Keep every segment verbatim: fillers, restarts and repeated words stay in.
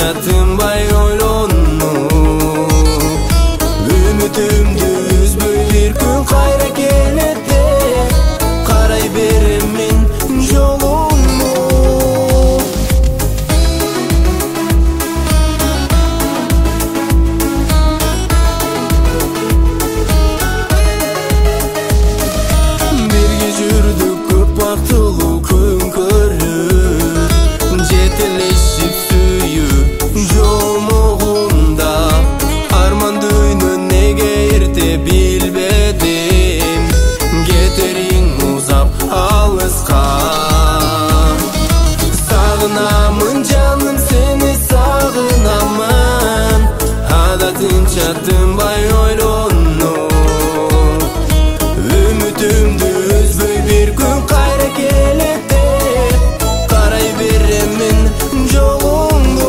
Артынча тынбай ойлонуп үмүтүмдү үзбөй бир күн кайра келет деп карай беремин жолуңду. Бирге жүрдүк көп бактылуу күн көрүп, жетелешип сүйүп жолмогунда арман дүйнө неге эрте билбедим, кетериң узап алыска. Сагынамын жаным сени сагынамын, адатынча тынбай ойлонуп үмүтүмдү үзбөй бир күн кайра келет деп карай беремин жолуңду.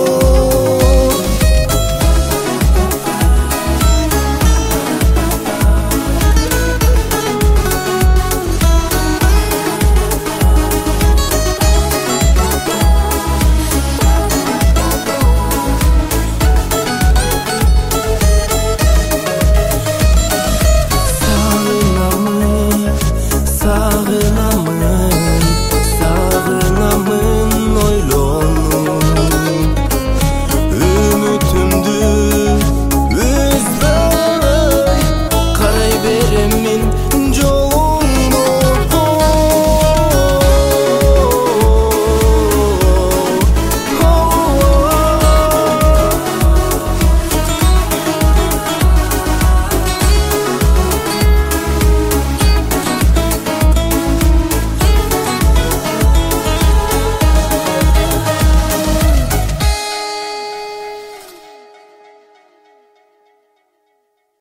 Sağınamı, sağınamı